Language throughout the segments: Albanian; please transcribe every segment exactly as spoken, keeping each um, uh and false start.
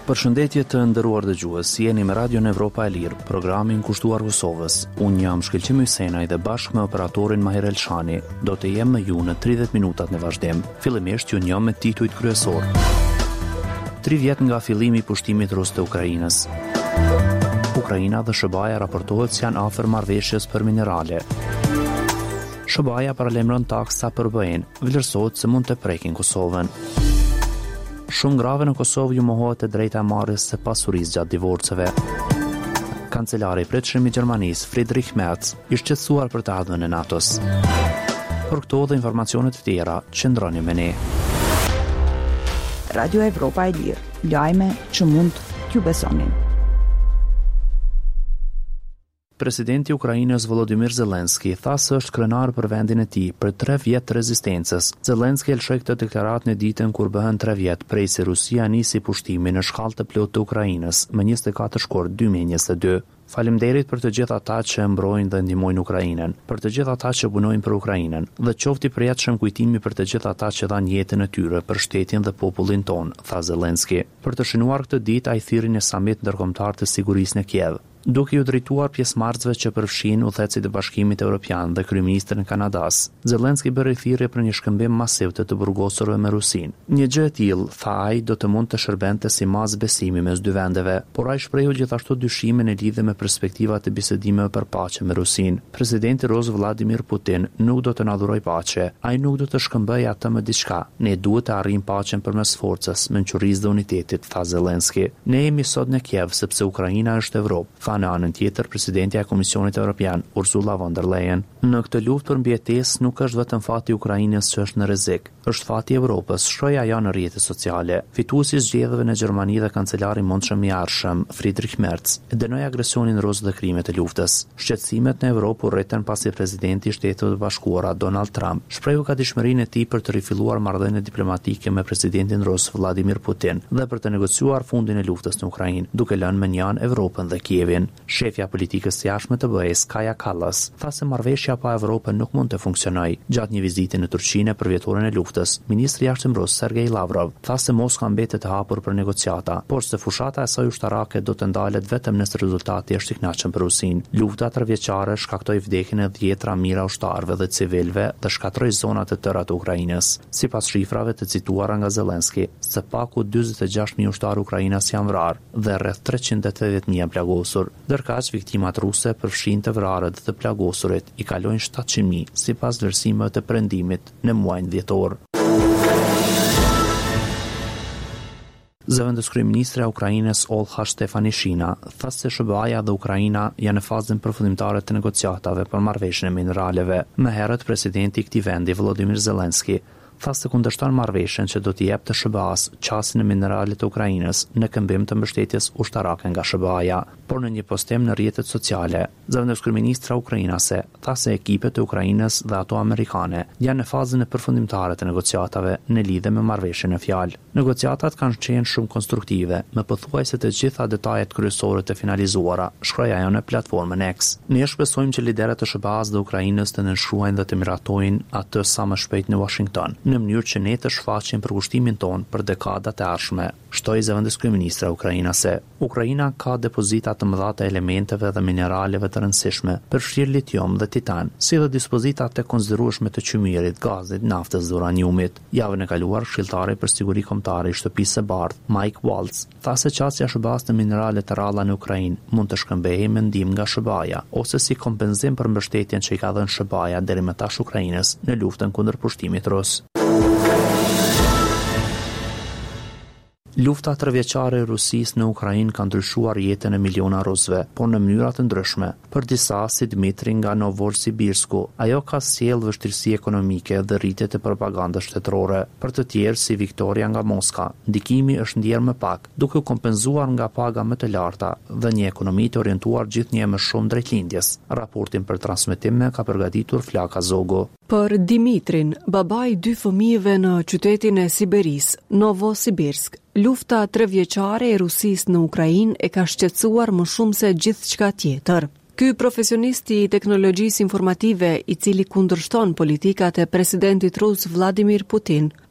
Përshëndetje të nderuar dëgjues, jeni me Radion Evropa e Lirë, programin kushtuar Kosovës. Unë jam Shkëlqim Hysenaj dhe bashkë me operatorin Maher Elshani do të jem me ju në tridhjetë minutat në vazhdim. Fillimisht ju njeh me titujt kryesor. Tri vjet nga fillimi i pushtimit rus të Ukrainës. Ukraina dhe S B A-ja raportohet se janë afër marrëveshjes për minerale. S B A-ja paralajmëron taksa për B E-n, vlerësohet se mund të prekin Kosovën. Shumë grave në Kosovë ju mohohet e drejta e marrjes së pasurisë gjatë divorceve. Kancelari i pritshëm i Gjermanisë, Friedrich Merz, i shqetësuar për të ardhmen e NATO-s. Për këto dhe informacionet të tjera, qëndroni me ne. Radio Evropa e Lirë, lajme që mund t'ju besonin. Presidenti i Ukrainës Volodymyr Zelensky tha se është krenar për vendin e tij për tre vjet të rezistencës. Zelensky lëshoi këtë deklaratë në ditën kur bëhen tre vjet prej se Rusia nisi pushtimin në shkallë të plotë të Ukrainës më njëzet e katër shkort dy mijë e njëzet e dy. Faleminderit për të gjithë ata që mbrojnë dhe ndihmojnë Ukrainën, për të gjithë ata që punojnë për Ukrainën, dhe qoftë i përjetshëm kujtimi për të gjithë ata që dhanë jetën e tyre për shtetin dhe popullin ton, tha Zelensky. Për të shënuar këtë ditë ai thirrri në samit ndërkombëtar të sigurisë në Kiev. Duke u drejtuar pjesëmarrësve që përfshin udhëhecit e Bashkimit Evropian dhe kryeministrin e Kanadas, Zelensky bëri thirrje për një shkëmbim masiv të të burgosurve me Rusinë. Një gjë e tillë, tha ai, do të mund të shërbente si mas besimi mes dy vendeve, por ai shprehu gjithashtu dyshimin e lidhur me perspektivat e bisedimeve për paqe me Rusinë. Presidenti rus Vladimir Putin nuk do të na dhurojë paqe, ai nuk do të shkëmbejë atë me diçka. Ne duhet të arrijmë paqen përmes forcës, mençurisë dhe unitetit, tha Zelensky. Ne jemi sot në Kiev sepse Ukraina është Evropë. Në anën tjetër, presidentja e Komisionit Evropian, Ursula von der Leyen, në këtë luftë për mbjetesë nuk është vetëm fati i Ukrainës që është në rrezik, është fati i Evropës, shkroi ajo në rrjetet sociale. Fituesi i zgjedhjeve në Gjermani dhe kancelari i mundshëm i ardhshëm, Friedrich Merz, e dënoi agresionin rus dhe krimet e luftës. Shqetësimet në Evropë u rritën pasi presidenti i Shtetit të Bashkuara, Donald Trump, shprehu gatishmërinë e tij për të rifilluar marrëdhënie diplomatike me presidentin rus Vladimir Putin dhe për të negociuar fundin e luftës në Ukrainë, duke lënë me një anë Evropën dhe Kievin. Shefja politikës së jashtme të B E-s, Kaja Kallas, tha se marrëveshja pa Evropën nuk mund të funksionojë. Gjatë një vizite në Turqinë për vjetorin e luftës, ministri i jashtëm rus Sergej Lavrov tha se Moskva mbetet e hapur për negociata, por se fushata e saj ushtarake do të ndalet vetëm nëse rezultati është i kënaqshëm për Rusinë. Lufta tërvjeçare shkaktoi vdekjen e dhjetra mijëra ushtarëve dhe civilëve dhe shkatroi zona të tëra të Ukrainës. Sipas shifrave të cituara nga Zelensky, së paku dyzet e gjashtë mijë ushtarë ukrainas janë vrarë dhe rreth treqind e tetëdhjetë mijë plagosur. Ndërkaq viktimat ruse përfshin të vrarët dhe të plagosurit i kalojnë shtatëqind mijë sipas vlerësimeve të perëndimit në muajin dhjetor. Zëvendës kryeministre e Ukrainës Olha Stefanishina tha se S B A-ja dhe Ukraina janë në fazën përfundimtare të negociatave për marrëveshjen e mineraleve. Më herët presidenti i këtij vendi Volodymyr Zelensky tha se kundërshton marrëveshjen që do t'i jepte S B A-s qasjen e mineralit të Ukrainës në këmbim të mbështetjes ushtarake nga S B A-ja, por në një postim në rrjetet sociale, zëvendës kryeministra ukrainase tha se ekipet e Ukrainës dhe ato amerikane janë në fazën e përfundimtare të negociatave në lidhje me marrëveshjen e fjalë. Negociatat kanë qenë shumë konstruktive, me pothuajse të gjitha detajet kryesore të finalizuara, shkroi ajo në platformën X. Ne shpresojmë që liderët e S B A-s dhe Ukrainës të nënshkruajnë dhe të miratojnë atë sa më shpejt në Washington, në mënyrë që ne të shfaqim përkushtimin ton për dekadat e ardhshme, shtoi zëvendës kryeministra ukrainase. Ukraina ka depozita të mëdha të elementeve dhe mineraleve të rëndësishme, përfshirë litium dhe titan, si dhe dispozita të konsiderueshme të qymyrit, gazit, naftës dhe uraniumit. Javën e kaluar, këshilltari për siguri kombëtare i Shtëpisë së Bardhë, Mike Waltz, tha se qasja S B A-s të minerale të ralla në Ukrainë mund të shkëmbejë me ndihmë nga S B A-ja ose si kompenzim për mbështetjen që i ka dhënë S B A-ja deri më tash Ukrainës në luftën kundër pushtimit rus. Lufta tërvjeçare e Rusisë në Ukrainë ka ndryshuar jetën e miliona rusëve, por në mënyra të ndryshme. Për disa, si Dmitri nga Novosibirsku, ajo ka sjellë vështirësi ekonomike dhe rritje të propagandës shtetërore. Për të tjerë, si Viktoria nga Moska, ndikimi është ndjerë më pak, duke u kompenzuar nga paga më të larta dhe një ekonomi të orientuar gjithnjë më shumë drejt lindjes. Raportin për transmetim ka përgatitur Flaka Zogu. Për Dimitrin, babai dy fëmijëve në qytetin e Siberis, Novosibirsk, lufta trevjeçare e Rusisë në Ukrainë e ka shqetësuar më shumë se gjithçka tjetër. Ky profesionist i teknologjisë informative, i cili kundërshton politikat e presidentit rus Vladimir Putin,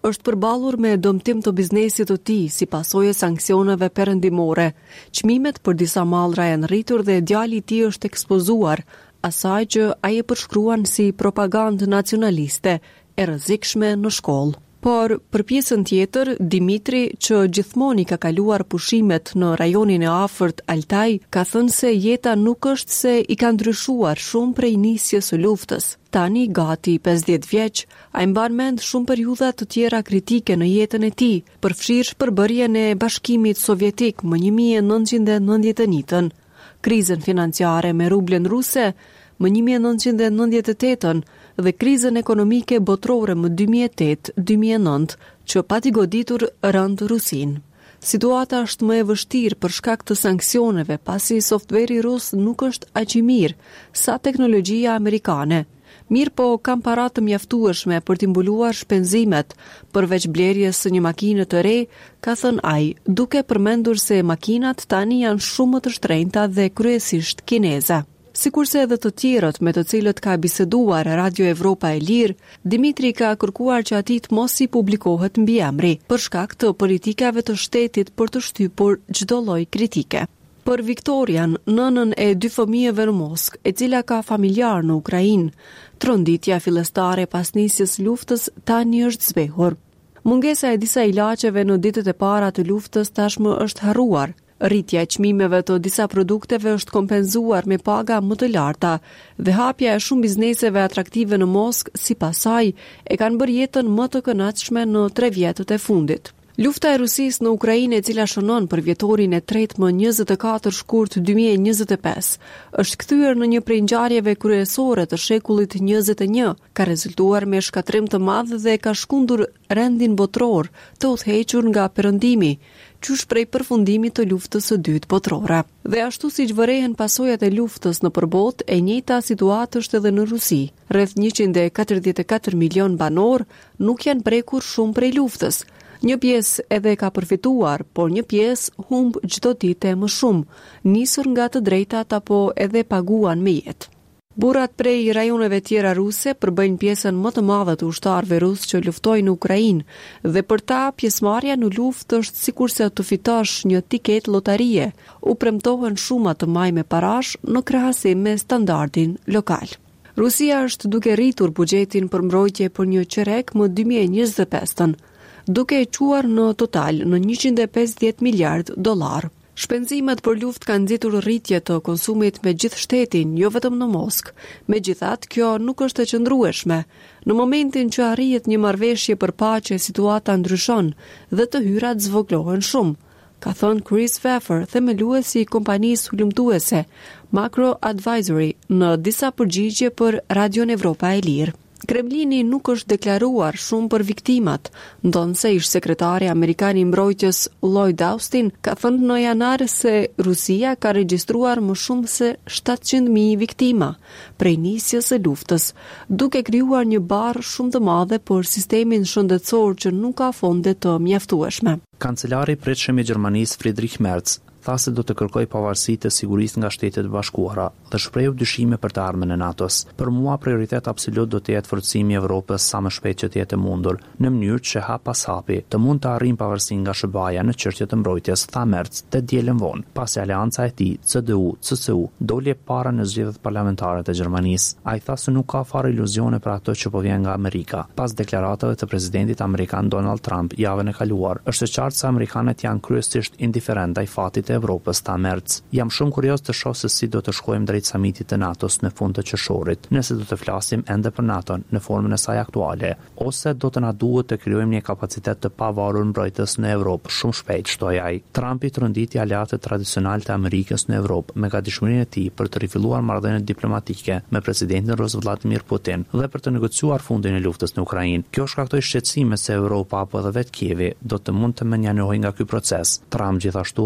është përballur me dëmtim të biznesit të tij si pasojë e sanksioneve perëndimore. Çmimet për disa mallra janë rritur dhe djali i tij është ekspozuar, asaj që ai e përshkruan si propagandë nacionaliste e rrezikshme në shkollë. Por, për pjesën tjetër, Dimitri, që gjithmonë i ka kaluar pushimet në rajonin e afërt Altaj, ka thënë se jeta nuk është se i ka ndryshuar shumë prej nisjes së luftës. Tani, gati pesëdhjetë vjeç, ai mban mend shumë periudha të tjera kritike në jetën e tij, përfshirë përbërjen e Bashkimit Sovjetik më një mijë e nëntëqind e nëntëdhjetë e njëtën, krizën financiare me rublen ruse më një mijë e nëntëqind e nëntëdhjetë e tetën dhe krizën ekonomike botërore më dy mijë e tetë dy mijë e nëntë, që pati goditur rënd Rusinë. Situata është më e vështirë për shkak të sanksioneve, pasi softveri rus nuk është aq i mirë sa teknologjia amerikane. Mirë po kam para të mjaftueshme për t'i mbuluar shpenzimet, përveç blerjes së një makine të re, ka thënë ai, duke përmendur se makinat tani janë shumë më të shtrenjta dhe kryesisht kineze. Sikurse edhe të tjerët me të cilët ka biseduar Radio Evropa e Lirë, Dimitri ka kërkuar që ati të mos i publikohet mbiemri, për shkak të politikave të shtetit për të shtypur çdo lloj kritike. Për Viktorian, nënën e dy fëmijëve në Moskë, e cila ka familjar në Ukrainë, tronditja fillestare pas nisjes luftës tani është zbehur. Mungesa e disa ilaçeve në ditët e para të luftës tashmë është harruar. Rritja e çmimeve të disa produkteve është kompenzuar me paga më të larta dhe hapja e shumë bizneseve atraktive në Moskë sipas saj e kanë bërë jetën më të kënaqshme në tre vjetët e fundit. Lufta e Rusisë në Ukrainë, e cila shënon për vjetorin e tretë më njëzet e katër shkurt dy mijë e njëzet e pesë, është kthyer në një prej ngjarjeve kryesore të shekullit njëzet e një, ka rezultuar me shkatrim të madh dhe ka shkundur rendin botëror të udhëhequr nga perëndimi, qysh prej përfundimit të luftës së dytë botërore. Dhe ashtu siç vërehen pasojat e luftës në përbot, e njëjta situatë është edhe në Rusi. Rreth njëqind e katërdhjetë e katër milion banor nuk janë prekur shumë prej luftës. Një pjesë edhe ka përfituar, por një pjesë humb çdo ditë më shumë, nisur nga të drejtat apo edhe paguan me jetë. Burrat prej rajoneve tjera ruse përbëjnë pjesën më të madhe të ushtarëve rusë që luftojnë në Ukrainë dhe për ta pjesëmarrja në luftë është sikurse të fitosh një tiket lotarie. U premtohen shuma të maj me parash në krahasim me standardin lokal. Rusia është duke rritur buxhetin për mbrojtje për një qerek më dy mijë e njëzet e pesë, duke e quar në total në njëqind e pesëdhjetë miliard dollar. Shpenzimet për luftë kanë nxitur rritje të konsumit me gjithë shtetin, jo vetëm në Moskë. Megjithatë, kjo nuk është e qëndrueshme. Në momentin që arrihet një marrëveshje për paqe, situata ndryshon dhe të hyrat zvoglohen shumë, ka thënë Chris Pfeffer, themeluesi i kompanisë hulumtuese Macro Advisory në disa përgjigje për Radio Evropa e Lirë. Kremlini nuk është deklaruar shumë për viktimat, ndonse ish sekretari amerikan i mbrojtjes Lloyd Austin ka thënë në janar se Rusia ka regjistruar më shumë se shtatëqind mijë viktima prej nisjes së luftës, duke krijuar një barrë shumë të madhe për sistemin shëndetësor që nuk ka fonde të mjaftueshme. Kancelari i pritshëm i Gjermanisë Friedrich Merz tha se do të kërkoj pavarësi të sigurisë nga Shtetet e Bashkuara dhe shprehu dyshime për të ardhmen e NATO-s. Për mua prioritet absolut do të jetë forcimi i Evropës sa më shpejt që të jetë mundur, në mënyrë që hap pas hapi të mund të arrijmë pavarësinë nga S B A-ja në çështje të mbrojtjes, tha Merz te dielën vonë, pasi aleanca e tij C D U C S U doli para në zgjedhjet parlamentare të Gjermanisë. Ai tha se nuk ka fare iluzione për ato që po vjen nga Amerika. Pas deklaratave të presidentit amerikan Donald Trump javën e kaluar, është e qartë se amerikanët janë kryesisht indiferent ndaj fatit Evropës, ta Merz. Jam shumë kurioz të shoh se si do të shkojmë drejt samitit të NATO-s në fund të qershorit, nëse do të flasim ende për NATO në formën e saj aktuale, ose do të na duhet të krijojmë një kapacitet të pavarur mbrojtës në Evropë shumë shpejt, shtoi ai. Trumpi tronditi aleatët tradicional të Amerikës në Evropë me gatishmërinë e tij për të rifilluar marrëdhënie diplomatike me presidentin Rus Vladimir Putin dhe për të negociuar fundin e luftës në Ukrainë. Kjo shkaktoi shqetësime se Evropa apo edhe vetë Kievi do të mund të menjanohej nga ky proces. Trump gjithashtu është ankuar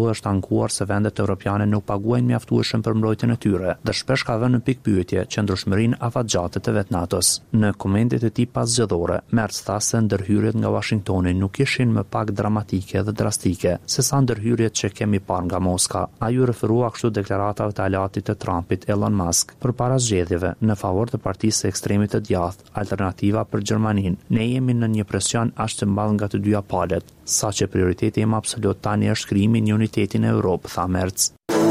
kërkuar se vendet evropiane nuk paguajnë mjaftueshëm për mbrojtjen e tyre dhe shpesh ka vënë në pikpyetje qëndrueshmërinë afatgjate të vet NATO-s. Në komentet e tij pasgjedhore, Merz tha se ndërhyrjet nga Washingtoni nuk ishin më pak dramatike dhe drastike se sa ndërhyrjet që kemi parë nga Moska. Ai u referua kështu deklaratave të aleatit të Trumpit, Elon Musk, përpara zgjedhjeve në favor të partisë së ekstremit të djathtë, Alternativa për Gjermaninë. Ne jemi në një presion aq të madh nga të dyja palët, saqë prioriteti im absolut tani është krijimi i një uniteti në Europë, tha Merz.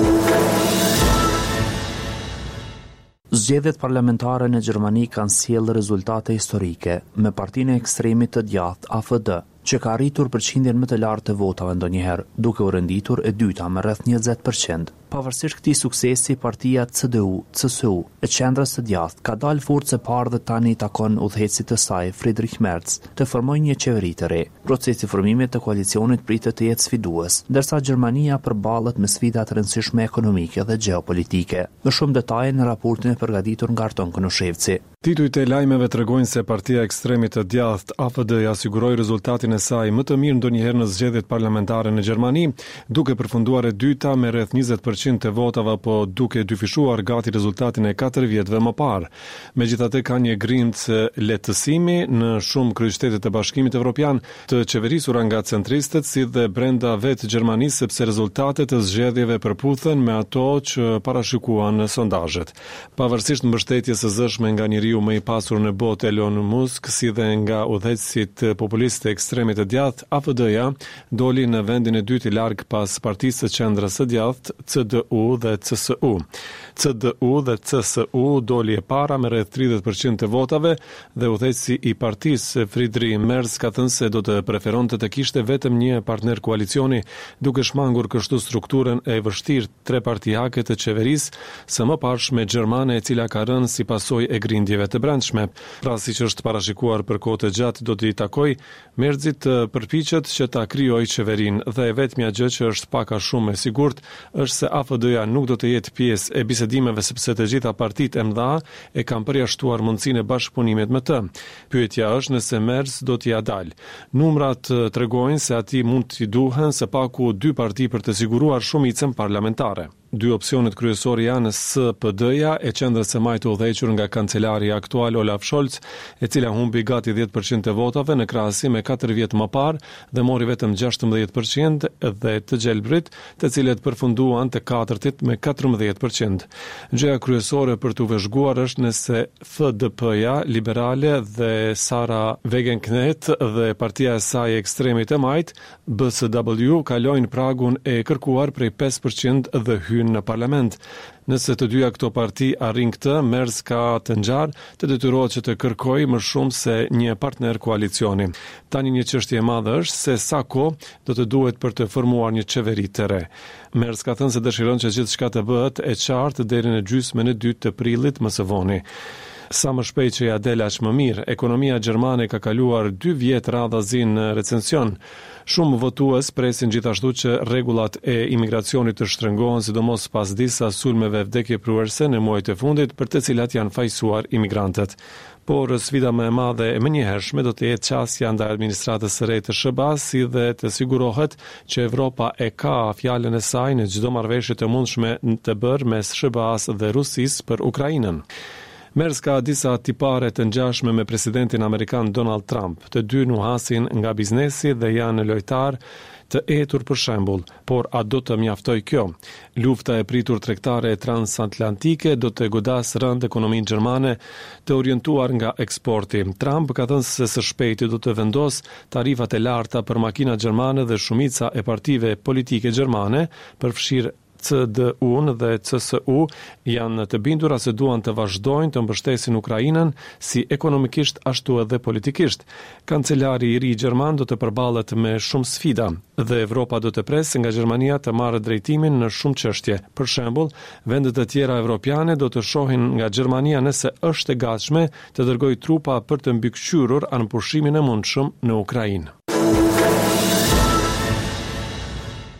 Zgjedhjet parlamentare në Gjermani kanë sjellë rezultate historike, me partinë e ekstremit të djathtë A F D, që ka arritur përqindjen më të lartë të votave ndonjëherë, duke u renditur e dyta me rreth njëzet përqind. Pavarësisht këtij suksesi, partia C D U, C S U e qendrës së djathtë ka dalë fort së parë dhe tani takon udhëheqësit të saj, Friedrich Merz, të formojnë një qeveri të re. Procesi i formimit të koalicionit pritet të jetë sfidues, ndërsa Gjermania përballet me sfida të rëndësishme ekonomike dhe gjeopolitike. Më shumë detaje në raportin e përgatitur nga Arton Konushevci. Titujt e lajmeve tregojnë se partia ekstremit të djathtë A F D ja siguroi rezultatin e saj më të mirë ndonjëherë në zgjedhjet parlamentare në Gjermani, duke përfunduar e dyta me rreth njëzet përqind të votave, apo duke dyfishuar gati rezultatin e katër vjetëve më parë. Megjithatë ka një grimcë lehtësimi në shumë kryeqytete të Bashkimit Evropian të qeverisura nga centristët, si dhe brenda vetë Gjermanisë, sepse rezultatet e zgjedhjeve përputhen me ato që parashikuan sondazhet. Pavarësisht mbështetjes së zëshme nga njeriu më i pasur në botë, Elon Musk, si dhe nga udhëheqësit populistë ekstremit të djathtë, A F D-ja doli në vendin e dytë i larg pas partisë së qendrës së djathtë, C D U dhe C S U. C D U dhe C S U doli e para me rreth tridhjetë përqind të votave dhe udhëheqësi i partisë, Friedrich Merz, ka thënë se do të preferonte të kishte vetëm një partner koalicioni, duke shmangur kështu strukturën e vështirë trepartijake të qeverisë së mëparshme gjermane, e cila ka rënë si pasojë e grindjeve të brendshme. Pra, siç është parashikuar për kohë të gjatë, do t'i takoj Merzit të përpiqet që ta krijojë qeverinë, dhe e vetmja gjë që është pak a shumë e sigurt është se A F D-ja nuk do të jetë pjesë e bisedimeve, sepse të gjitha partitë e mëdha e kanë përjashtuar mundësinë e bashkëpunimit me të. Pyetja është nëse Merz do t'ia dalë. Numrat tregojnë se atij mund t'i duhen së paku dy parti për të siguruar shumicën parlamentare. Dy opsionet kryesor janë S P D-ja, e qendrës së majtë udhëhequr nga kancelari aktual Olaf Scholz, e cila humbi gati dhjetë përqind të votave në krahasim me katër vjet më parë dhe mori vetëm gjashtëmbëdhjetë përqind, dhe të gjelbrit, të cilët përfunduan të katërtit me katërmbëdhjetë përqind. Gjëja kryesore për t'u vëzhguar është nëse F D P-ja, liberale, dhe Sara Wagenknecht dhe partia e saj ekstremit të majtë, B S W, kalojnë pragun e kërkuar prej pesë përqind dhe hyjnë në parlament. Nëse të dyja këto parti arrin këtë, Merz ka të ngjarë të detyrohet që të kërkojë më shumë se një partner koalicioni. Tani një çështje e madhe është se sa kohë do të duhet për të formuar një qeveri të re. Merz ka thënë se dëshiron që gjithçka të bëhet e qartë deri në gjysmën e dytë të prillit më së voni. Sa më shpejt që ja del aq më mirë. Ekonomia gjermane ka kaluar dy vjet radhazi në recension. Shumë votues presin gjithashtu që rregullat e imigracionit të shtrëngohen, sidomos pas disa sulmeve vdekjepruese në muajt e fundit, për të cilat janë fajsuar imigrantët. Por sfida më e madhe e menjëhershme do të jetë qasja ndaj administratës së re të S B A-s, si dhe të sigurohet që Evropa e ka fjalën e saj në çdo marrëveshje të mundshme të bërë mes S B A-s dhe Rusisë për Ukrainën. Merz ka disa tipare të ngjashme me presidentin amerikan Donald Trump. Të dy nuhasin nga biznesi dhe janë lojtar të etur për shembull, por a do të mjaftoj kjo? Lufta e pritur tregtare e transatlantike do të godas rënd ekonominë gjermane të orientuar nga eksporti. Trump ka thënë se së shpejti do të vendos tarifat e larta për makinat gjermane dhe shumica e partive politike gjermane, përfshirë C D U-n dhe C S U, janë të bindura se duan të vazhdojnë të mbështesin Ukrainën si ekonomikisht ashtu edhe politikisht. Kancelari i ri gjerman do të përballet me shumë sfida dhe Evropa do të presë nga Gjermania të marrë drejtimin në shumë çështje. Për shembull, vendet e tjera evropiane do të shohin nga Gjermania nëse është e gatshme të dërgojë trupa për të mbikëqyrur anëpushrimin e mundshëm në Ukrainë.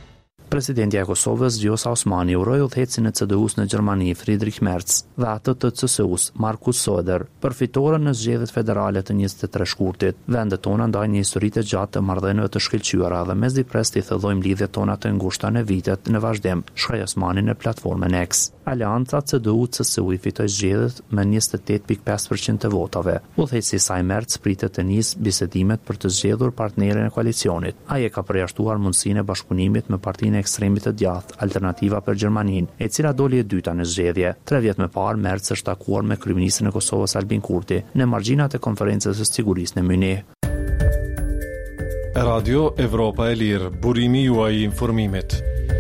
Presidenti e Kosovës Vjosa Osmani uroi udhëhecin e C D U-s në Gjermani Friedrich Merz dhe atë të C S U-s Markus Söder për fitoren në zgjedhjet federale të njëzet e tre shkurtit. Vendet tona ndajnë një histori të gjatë të marrëdhënieve të shkëlqyera dhe mes dipres të thellojmë lidhjet tona të ngushta në vitet në vazhdim, shkruaj Osmani në platformën X. Aleanca C D U-C S U i fitoi zgjedhjet me njëzet e tetë pikë pesë përqind të votave. Udhëheci i saj Merz pritet të nisë bisedimet për të zgjedhur partnerin e koalicionit. Ai e ka përjashtuar mundësinë e bashkëpunimit me partinë ekstremit të djathtë Alternativa për Gjermaninë, e cila doli e dyta në zgjedhje. Tre vjet më parë Merz është takuar me kryeministrin e Kosovës Albin Kurti në margjinat e konferencës së sigurisë në Mynih. Radio Evropa e Lirë, burimi juaj i informimit.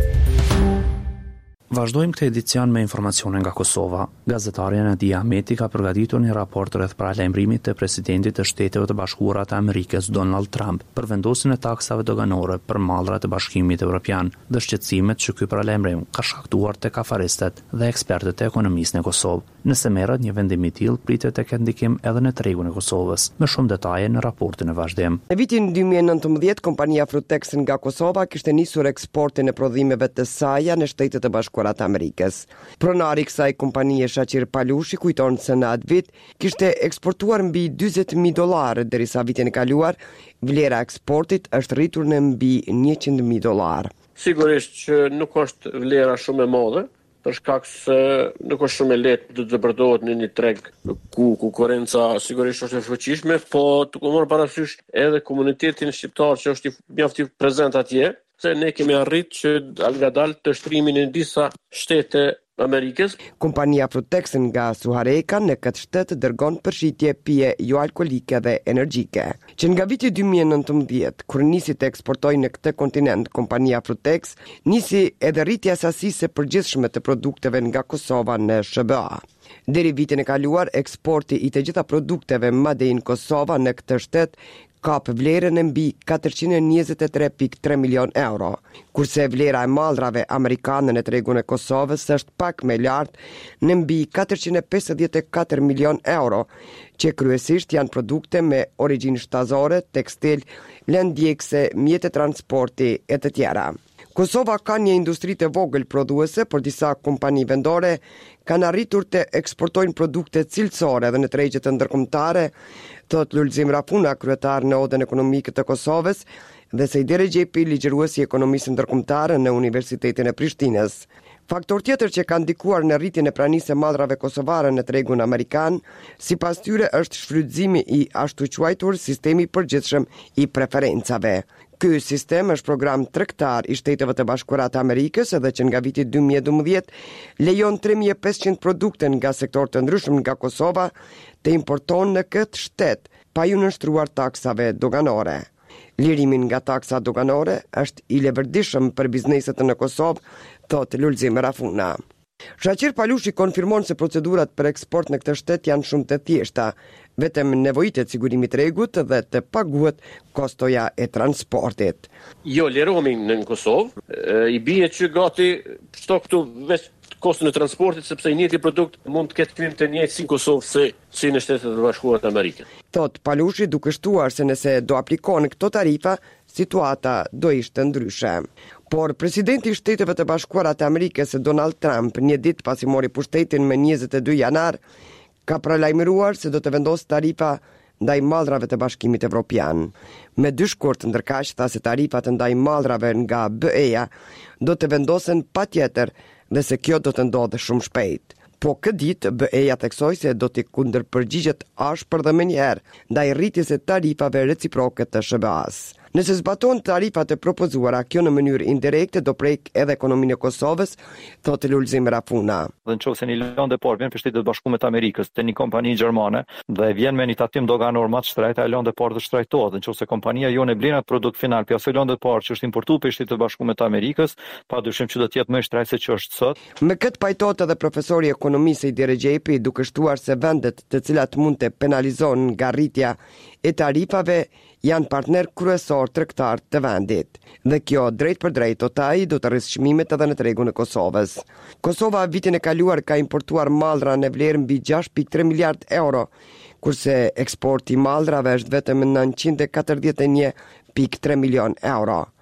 Vazhdojmë këtë edicion me informacione nga Kosova. Gazetarja Nadia Ahmeti ka përgatitur një raport rreth paralajmërimit të presidentit të Shteteve të Bashkuara të Amerikës Donald Trump për vendosjen e taksave doganore për mallrat e Bashkimit Evropian dhe shqetësimet që ky paralajmërim ka shkaktuar tek afaristët dhe ekspertët e ekonomisë në Kosovë. Nëse merret një vendim i tillë, pritet të ketë ndikim edhe në tregun e Kosovës. Më shumë detaje në raportin e vazhdim. Në vitin dy mijë e nëntëmbëdhjetë, kompania Frutex nga Kosova kishte nisur eksportin e prodhimeve të saj në Shtetet e Bashkuara të Amerikës. Pronari i kësaj kompanie Shaqir Palushi kujton se në atë vit kishte eksportuar mbi dyzet mijë dollarë, derisa vitin e kaluar vlera e eksportit është rritur në mbi njëqind mijë dollarë. Sigurisht që nuk është vlera shumë e madhe, për shkak se nuk është shumë e lehtë të zbërdohet në një treg ku konkurenca sigurisht është e fuqishme, po të marrë parasysh edhe komunitetin shqiptar që është mjaft i prezant atje, se ne kemi arritë që ngadalë të shtrimin në disa shtete Amerikës. Kompania Frutex nga Suhareka në këtë shtet dërgon përshitje pije jo alkolike dhe energjike. Që nga viti dy mijë e nëntëmbëdhjetë, kur nisi të eksportoj në këtë kontinent, kompania Frutex nisi edhe rritja sasisë së përgjithshme të produkteve nga Kosova në S B A. Deri vitin e kaluar, eksporti i të gjitha produkteve made in Kosova në këtë shtet kap vlerën e mbi katërqind e njëzet e tre pikë tre milion euro, kurse vlera e mallrave amerikane në tregun e Kosovës është pak më lartë në mbi katërqind e pesëdhjetë e katër milion euro, që kryesisht janë produkte me origjinë shtazore, tekstil, lëndjekse, mjete transporti e të tjera. Kosova ka një industri të vogël prodhuese, por disa kompani vendore kanë arritur të eksportojnë produkte cilësore dhe në tregjet e ndërkombëtare, thot Lulzim Rafuna, kryetar në Odën Ekonomike të Kosovës, dhe Sejdi Rexhepi, ligjërues i ekonomisë ndërkombëtare në Universitetin e Prishtinës. Faktor tjetër që ka ndikuar në rritjen e pranisë së mallrave kosovare në tregun amerikan, sipas tyre është shfrytëzimi i ashtu quajtur sistemi i përgjithshëm i preferencave. Ky sistem është program tregtar i Shteteve të Bashkuara të Amerikës edhe që nga viti dy mijë e dymbëdhjetë lejon tre mijë e pesëqind produkte nga sektorë të ndryshëm nga Kosova të importon në këtë shtet pa ju nënshtruar taksave doganore. Lirimin nga taksa doganore është i levërdishëm për bizneset në Kosovë, thot Lulzim Rafuna. Shaqir Palushi konfirmon se procedurat për eksport në këtë shtet janë shumë të thjeshta, vetëm nevojitet sigurimit tregut dhe të paguhet kostoja e transportit. Jo, lirohemi në Kosovë, i bie që gati çdo këtu veç kostin e transportit, sepse i njëjti produkt mund të ketë klim të njëjtë si në Kosovë se si në Shtetet e Bashkuara të Amerikës. Thot Palushi, duke shtuar se nëse do aplikon këto tarifa, situata do ishte ndryshe. Por presidenti i Shteteve të Bashkuara të Amerikës Donald Trump, një ditë pasi mori pushtetin me njëzet e dy janar, ka paralajmëruar se do të vendosë tarifa ndaj mallrave të Bashkimit Evropian. Me dy shkurt ndërkaq tha se tarifat ndaj mallrave nga B E-ja do të vendosen patjetër dhe se kjo do të ndodhë shumë shpejt. Po këtë ditë B E-ja theksoi se do të kundërpërgjigjet ashpër dhe menjëherë ndaj rritjes së tarifave reciproke të S B A-s. Nëse zbaton tarifat e propozuara, kjo në mënyrë indirekte do prek edhe ekonominë e Kosovës, thotë Lulzim Rafuna. Dhe nëse një lëndë e parë vjen për Shtetet e Bashkuara të Amerikës te një kompani gjermane dhe vjen me një tatim doganor më të shtrejtë, ajo lëndë e parë do shtrejtohet. Nëse kompania jone blen atë produkt final për asaj lëndë e parë që është importuar për Shtetet e Bashkuara të Amerikës, padyshim që do të jetë më i shtrejtë se që është sot. Me këtë pajtohet edhe profesori i ekonomisë Sejdi Rexhepi, duke shtuar se vendet të cilat mund të penalizohen nga rritja e tarifave janë partner kryesor tregtar të vendit. Dhe kjo drejt për drejt otaj do të rrisë çmimet edhe në tregun e Kosovës. Kosova vitin e kaluar ka importuar mallra në vlerë mbi gjashtë pikë tre miliard euro, kurse eksporti i mallrave është vetëm nëntëqind e katërdhjetë e një pikë tre milion euro.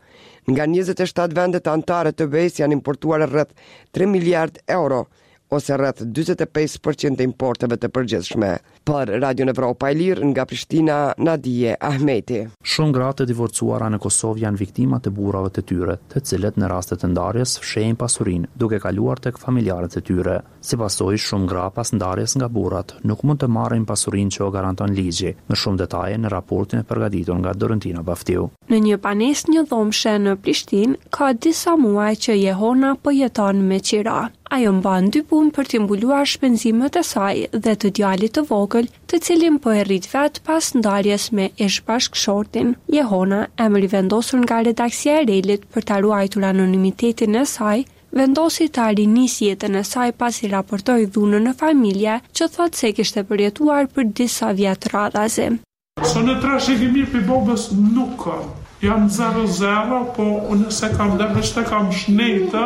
Nga njëzet e shtatë vendet anëtare të B E-s janë importuar rreth tre miliard euro, ose rreth njëzet e pesë përqind të importeve të përgjithshme. Për Radion Evropa e Lirë, nga Prishtina, Nadije Ahmeti. Shumë gra të divorcuara në Kosovë janë viktima të burrave të tyre, të cilët në raste të ndarjes fshehin pasurinë duke kaluar tek familjarët e tyre. Si pasojë, shumë gra pas ndarjes nga burrat nuk mund të marrin pasurinë që o garanton ligji. Më shumë detaje në raportin e përgatitur nga Dorentina Baftiu. Në një banesë një dhomshe në Prishtinë ka disa muaj që Jehona po jeton me qira. Ajo mban dy punë për të mbuluar shpenzimet e saj dhe të djalit të vogël, të cilin po e rrit vet pas ndarjes me ish-bashkëshortin. Jehona, emri vendosur nga redaksia e Relit për ta ruajtur anonimitetin e saj, vendosi ta rinis jetën e saj pasi raportoi dhunën në familje, që thotë se kishte përjetuar për disa vjet radhazi. Së në trashëgimi për bobës nuk kam. Jam zero zero, po unë se kam dhe vështë kam shnejta,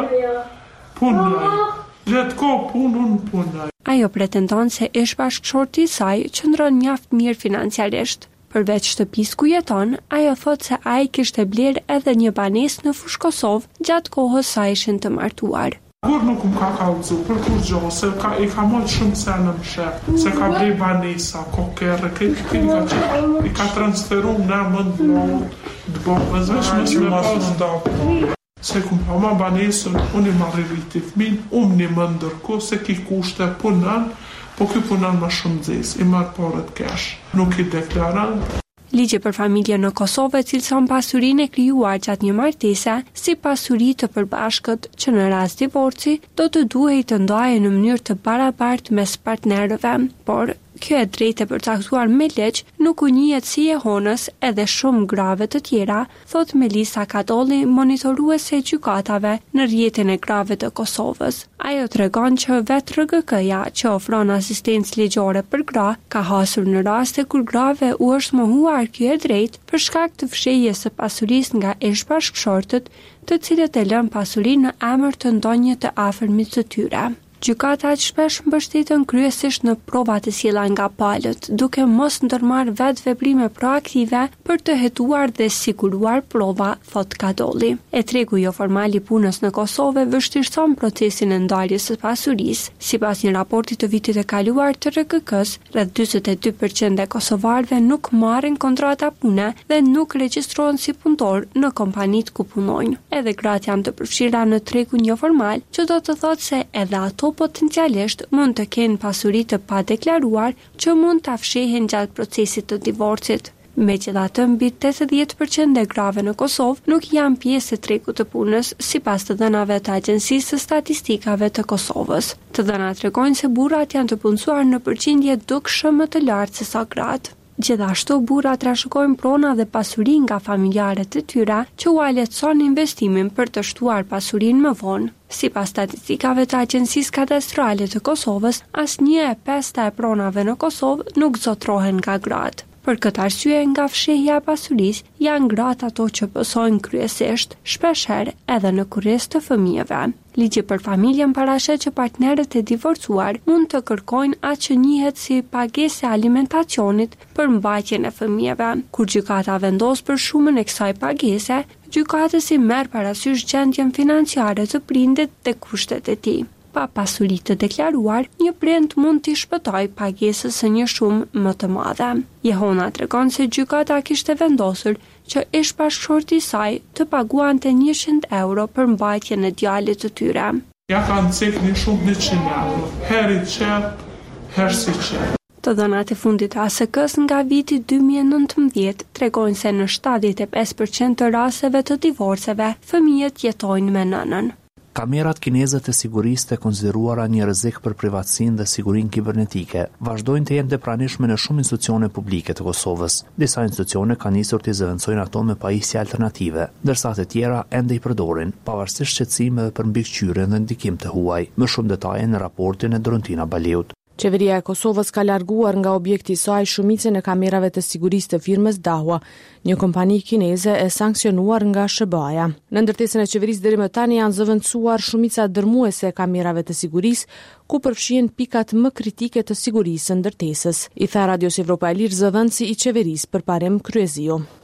punaj. Gjetë ko punën punaj. Ajo pretendon se ish bashkëshorti i saj qëndron mjaft mirë financiarisht. Përveç shtëpisë ku jeton, ajo thotë se ai kishte bler edhe një banesë në Fushë Kosovë gjatë kohës sa ishin të martuar. Kur nuk më ka kallëzu për kur gjohë, se ka, i ka mojtë shumë se në mshep, se ka bler banesa, kokerë, këtë këtë ka që i ka transferu në mënd lojt, të bobës, vesh mësë me pas ndakë. Se kum pa ma banesën, unë i marri rriti fmin, unë një më ndërko, se ki kushte punan, po ki punan ma shumë dzes, i marë porët kesh, nuk i deklaran. Ligji për familje në Kosovë cilëson pasurinë e krijuar gjatë një martese si pasuri të përbashkët që në rast divorci do të duhej të ndahen në mënyrë të barabartë mes partnerëve, por kjo e drejtë e përcaktuar me ligj nuk u njihet si Jehonës edhe shumë grave të tjera, thot Melisa Kadolli, monitoruese e gjykatave në rrjetin e grave të Kosovës. Ajo tregon që vetë R G K-ja, që ofron asistencë ligjore për gra, ka hasur në raste kur grave u është mohuar kjo e drejtë për shkak të fshehjes së pasurisë nga ish-bashkëshortët, të cilët e lën pasurinë në emër të ndonjë të afërmit të tyre. Gjykatat shpesh mbështeten kryesisht në prova të sjella nga palët, duke mos ndërmarrë vetë veprime proaktive për të hetuar dhe siguruar prova, thot Kadolli. E tregu jo formal i punës në Kosovë vështirëson procesin e ndarjes së pasurisë. Sipas një raporti të vitit të kaluar të R G K-s, rreth njëzet e dy përqind e kosovarëve nuk marrin kontrata pune dhe nuk regjistrohen si punëtor në kompanitë ku punojnë. Edhe gratë janë të përfshira në tregun jo formal, që do të thotë se edhe ato potencialisht mund të kenë pasuri të pa deklaruar që mund të fshehen gjatë procesit të divorcit. Megjithatë, mbi tetëdhjetë përqind e grave në Kosovë nuk janë pjesë e tregut të punës, sipas të dhënave të Agjencisë së Statistikave të Kosovës. Të dhënat tregojnë se burrat janë të punësuar në përqindje dukshëm më të lartë se sa gratë. Gjithashtu, burrat trashëgojnë prona dhe pasuri nga familjarët e tyre që u lehtëson investimin për të shtuar pasurinë më vonë. Sipas statistikave të Agjencisë Kadastrale të Kosovës, asnjë e pesta e pronave në Kosovë nuk zotrohen nga gratë. Për këtë arsye, nga fshehja e pasurisë janë gratë ato që pësojnë kryesisht, shpeshherë edhe në kurriz të fëmijëve. Ligji për familjen parashet që partnerët e divorcuar mund të kërkojnë atë që njihet si pagesë e alimentacionit për mbajtjen e fëmijëve. Kur gjykata vendos për shumën e kësaj pagese, gjykatësi merr parasysh gjendjen financiare të prindit dhe kushtet e tij. Pa pasuri të deklaruar, një prind mund t'i shpëtojë pagesës së një shumë më të madhe. Jehona tregon se gjykata kishte vendosur që ish-bashkëshorti i saj të paguante njëqind euro për mbajtjen e djalit të tyre. Ja kanë cek një shumë njëqind euro, heri qep, herë si qep. Të dhënat e fundit A S K-s nga viti dy mijë e nëntëmbëdhjetë tregojnë se në shtatëdhjetë e pesë përqind të rasteve të divorceve, fëmijët jetojnë me nënën. Kamerat kineze të sigurisë të konsideruara një rrezik për privatësinë dhe sigurinë kibernetike vazhdojnë të jenë të pranishme në shumë institucione publike të Kosovës. Disa institucione kanë nisur të zëvendësojnë ato me pajisje alternative, ndërsa të tjera ende i përdorin, pavarësisht shqetësimeve për mbikëqyrjen dhe ndikim të huaj. Më shumë detaje në raportin e Dorentina Baliut. Qeveria e Kosovës ka larguar nga objekti i saj shumicën e kamerave të sigurisë të firmës Dahua, një kompani kineze e sankcionuar nga S B A-ja. Në ndërtesën e qeverisë deri më tani janë zëvendësuar shumica dërmuese e kamerave të sigurisë, ku përfshihen pikat më kritike të sigurisë së ndërtesës, i tha Radios Evropa e Lirë zëvendësi i qeverisë përparem Kryezio.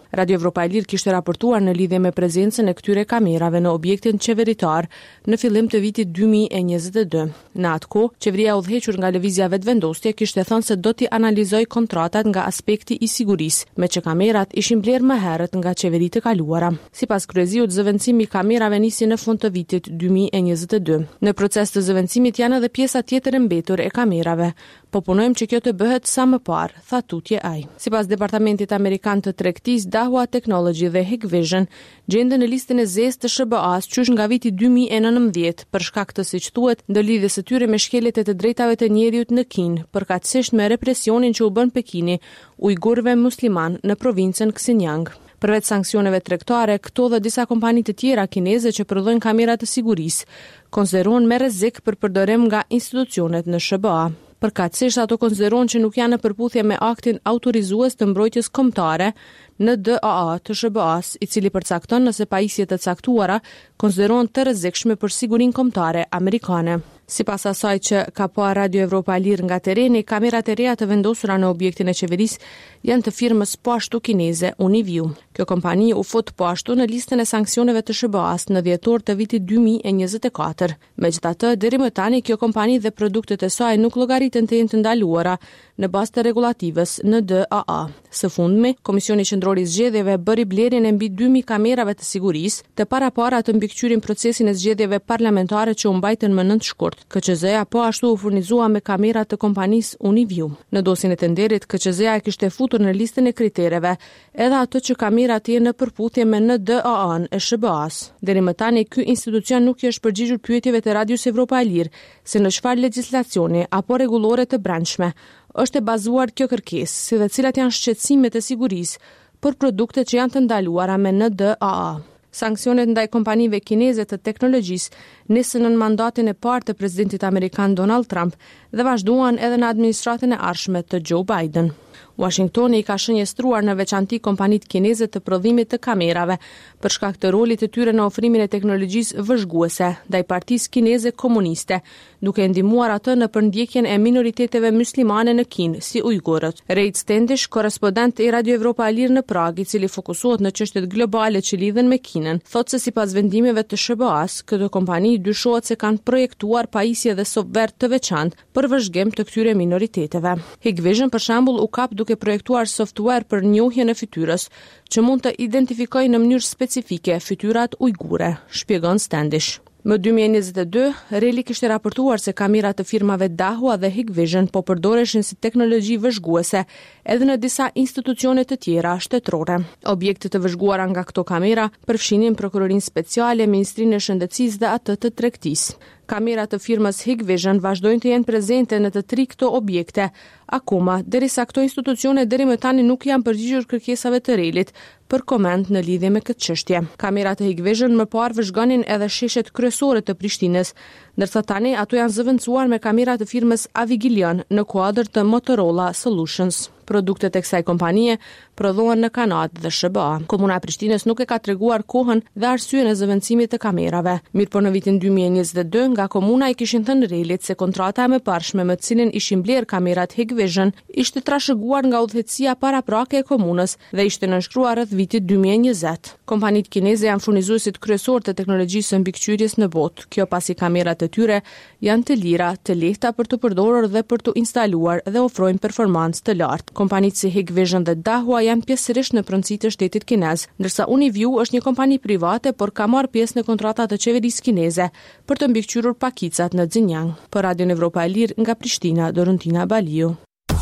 Radio Evropa e Lirë kishte raportuar në lidhje me prezencën e këtyre kamerave në objektin qeveritar në fillim të vitit dy mijë e njëzet e dy. Në atë kohë, qeveria udhëhequr nga lëvizja vetëvendosje kishte thënë se do t'i analizoj kontratat nga aspekti i sigurisë, me që kamerat ishin blerë më herët nga qeveritë e kaluara. Sipas kryeziut, zëvendësimi i kamerave nisi në fund të vitit dy mijë e njëzet e dy. Në proces të zëvendësimit janë edhe pjesa tjetër e mbetur e kamerave, po punojmë që kjo të bëhet sa më parë, tha tutje ai. Sipas Departamentit Amerikan të Tregtisë, Dahua Technology dhe Hikvision gjenden në listën e zezë të sh b a-s qysh nga viti dy mijë e nëntëdhjetë për shkak të, siç thuhet, ndërlidhjes së tyre me shkeljet e të drejtave të njerëzit në Kinë, përkatësisht me represionin që u bën Pekini ujgurëve musliman në provincën Xinjiang. Përveç sanksioneve tregtare, këto dhe disa kompani të tjera kineze që prodhojnë kamera të sigurisë konsiderohen me rrezik për përdorim nga institucionet në sh b a. Përkatësisht ato konsiderohen që nuk janë në përputhje me aktin autorizues të mbrojtjes kombëtare në D A A të sh b a-s, i cili përcakton nëse pajisjet të caktuara konsiderohen të rrezikshme për sigurinë kombëtare amerikane. Sipas asaj që ka pa Radio Evropa e Lirë nga tereni, kamerat e reja të vendosura në objektin e qeverisë janë të firmës po ashtu kineze Uniview. Kjo kompani u fut po ashtu në listën e sanksioneve të sh b a-s në dhjetor të vitit dy mijë e njëzet e katër. Megjithatë, deri më tani kjo kompani dhe produktet e saj nuk llogariten të jenë të ndaluara në bazë të rregulativës në D A A. Së fundmi, Komisioni Qendror i Zgjedhjeve bëri blerjen e mbi dy mijë kamerave të sigurisë të parapara të mbikëqyrjen procesin e zgjedhjeve parlamentare që u mbajtën më nëntë shkurt. K Q Z-ja po ashtu u furnizua me kamera të kompanisë Uniview. Në dosjen e tenderit, K Q Z-ja e kishte futur në listën e kritereve edhe ato që kamerat jenë në përputhje me N D A A-n e sh b a-s. Deri më tani ky institucion nuk i është përgjigjur pyetjeve të Radios Evropa e Lirë se në çfarë legjislacioni apo rregullore të brendshme është e bazuar kjo kërkesë, si dhe cilat janë shqetësimet e sigurisë për produktet që janë të ndaluara me N D A A. Sanksionet ndaj kompanive kineze të teknologjisë nisën në mandatin e parë të presidentit amerikan Donald Trump dhe vazhduan edhe në administratën e ardhshme të Joe Biden. Washingtoni i ka shënjestruar në veçanti kompanitë kineze të prodhimit të kamerave për shkak të rolit të tyre në ofrimin e teknologjisë vëzhguese ndaj Partisë Kineze Komuniste, duke ndihmuar atë në përndjekjen e minoriteteve muslimane në Kinë, si ujgurët. Reid Standish, korrespondent i Radio Evropa e Lirë në Prag, i cili fokusohet në çështjet globale që lidhen me Kinën, thotë se sipas vendimeve të sh b a-s, këto kompani dyshohet se kanë projektuar pajisje dhe software të veçantë për vëzhgim të këtyre minoriteteve. Hikvision për shembull u kap duke projektuar software për njohjen e fytyrës që mund të identifikojë në mënyrë specifike fytyrat ujgure, shpjegon Standish. Më dy mijë e njëzet e dy, Reli kishte raportuar se kamerat të firmave Dahua dhe Hikvision po përdoreshin si teknologji vëzhguese edhe në disa institucione të tjera shtetërore. Objektet të vëzhguara nga këto kamera përfshinin Prokurorinë Speciale, Ministrinë e Shëndetësisë dhe atë të Tregtisë. Kamerat të firmës Hikvision vazhdojnë të jenë prezente në të tri këto objekte, akoma, derisa këto institucione deri më tani nuk janë përgjigjur kërkesave të Relit për koment në lidhje me këtë çështje. Kamerat e Hikvision më parë vëzhgonin edhe sheshet kryesore të Prishtinës, ndërsa tani ato janë zëvendësuar me kamerat të firmës Avigilion në kuadër të Motorola Solutions. Produktet e kësaj kompanie prodhohen në Kanadë dhe sh b a. Komuna e Prishtinës nuk e ka treguar kohën dhe arsyeën e zëvendësimit të kamerave. Mirëpo në vitin dy mijë e njëzet e dy, nga komuna i kishin thënë Relit se kontrata e mëparshme me të cilin ishin blerë kamerat Hikvision ishte trashëguar nga udhëheqësia paraprake e komunës dhe ishte nënshkruar rreth vitit dy mijë e njëzet. Kompanitë kineze janë furnizuesit kryesor të teknologjisë së mbikëqyrjes në botë. Kjo pasi kamerat e tyre janë të lira, të lehta për të përdorur dhe për të instaluar dhe ofrojnë performancë të lartë. Kompanitë si Hikvision dhe Dahua janë pjesërisht në pronësitë të shtetit kinez, ndërsa Uniview është një kompani private, por ka marrë pjesë në kontrata të qeverisë kineze për të mbikëqyrur pakicat në Xinjiang. Për Radio Evropa e Lirë nga Prishtina, Dorontina Baliu.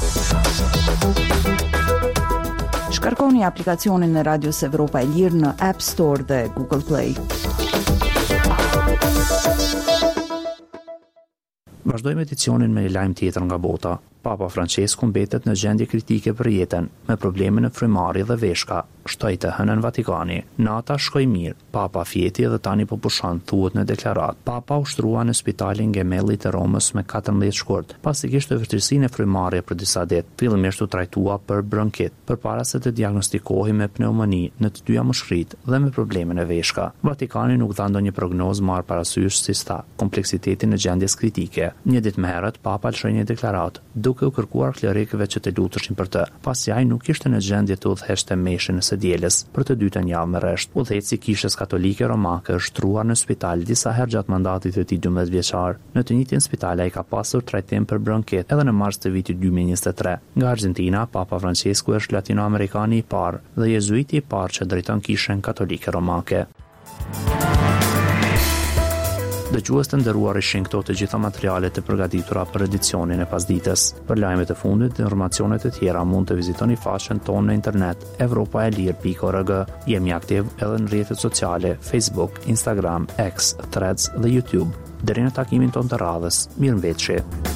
Shkarkoni aplikacionin e Radios Evropa e Lirë në App Store dhe Google Play. Vazhdojmë edicionin me një lajm tjetër nga bota. Papa Francesku mbetet në gjendje kritike për jetën, me probleme në frymëmarrje dhe veshka, shtoi të hënën Vatikani. Nata shkoi mirë, Papa fjeti dhe tani po pushon, thuhet në deklarat. Papa u shtrua në spitalin Gemelli të Romës me katërmbëdhjetë shkurt, pasi kishte vërtetësinë e frymëmarrje për disa ditë. Fillimisht u trajtua për bronkit, përpara se të diagnostikohej me pneumoni në të dyja mushkrit dhe me probleme në veshka. Vatikani nuk dha ndonjë prognozë marrë parasysh si sta kompleksitetin e gjendjes kritike. Një ditë më herët, Papa lëshoi një deklaratë, duke u kërkuar klerikëve që të luteshin për të, pasi ai nuk ishte në gjendje të udhëheqte meshën së dielës për të dytën javë me rresht. Udhëheci i kishës katolike romake është shtruar në spital disa herë gjatë mandatit të tij dymbëdhjetë vjeçar. Në të njëjtin spital ai ka pasur trajtim për bronket edhe në mars të vitit dy mijë e njëzet e tre. Nga Argentina, Papa Francesku është latinoamerikani i parë dhe jezuiti i parë që drejton kishën katolike romake. Dëgjues të nderuar, ishin këto të gjitha materialet e përgatitura për edicionin e pasdites. Për lajmet e fundit dhe informacionet e tjera mund të vizitoni faqen tonë në internet evropaelir pikë org. Jemi aktiv edhe në rrjetet sociale Facebook, Instagram, X, Threads dhe YouTube. Deri në takimin tonë të radhës, mirëmbëjtje.